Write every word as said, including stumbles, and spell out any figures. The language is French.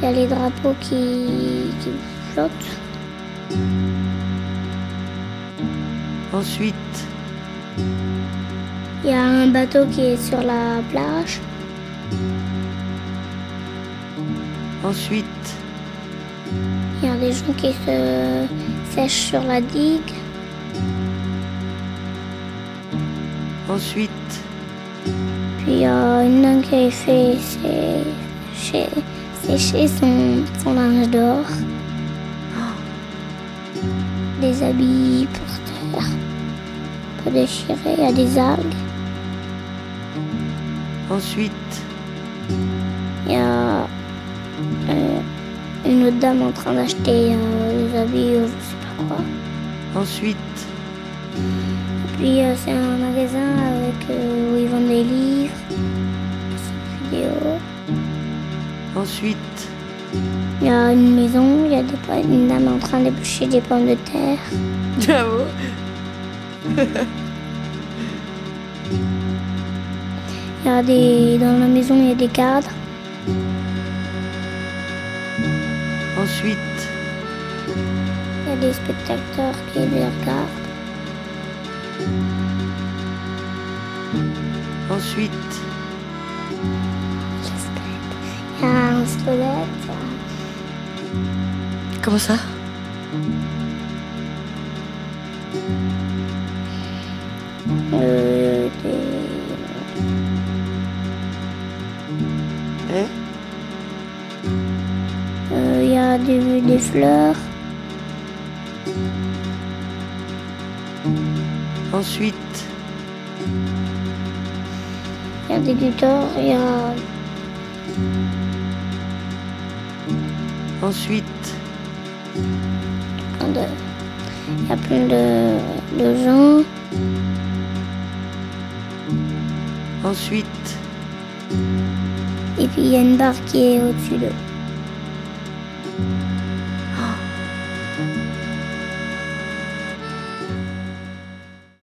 y a les drapeaux qui, qui flottent. Ensuite, Il y a un bateau qui est sur la plage. ensuite, Il y a des gens qui se sèchent sur la digue. ensuite, Puis il y a une nonne qui a fait sé- sé- sécher son, son linge dehors. Des habits pour terre, pour déchirer. Il y a des algues. ensuite, Il y a euh, une autre dame en train d'acheter euh, des habits ou je sais pas quoi. ensuite, Puis euh, c'est un magasin avec, euh, où ils vendent des livres, des vidéos. ensuite, Il y a une maison, il y a des, po- une dame en train d'éplucher des pommes de terre. bravo. Il y a des, dans la maison, il y a des cadres. Ensuite, Il y a des spectateurs qui les regardent. ensuite, Il y a un squelette. comment ça? Euh, des- Hein? euh, Il y a des, des fleurs. Ensuite, Il y a des guitares. Il y a, ensuite, plein de, il y a plein de, de gens. ensuite, Et puis il y a une barre qui est au-dessus d'eux.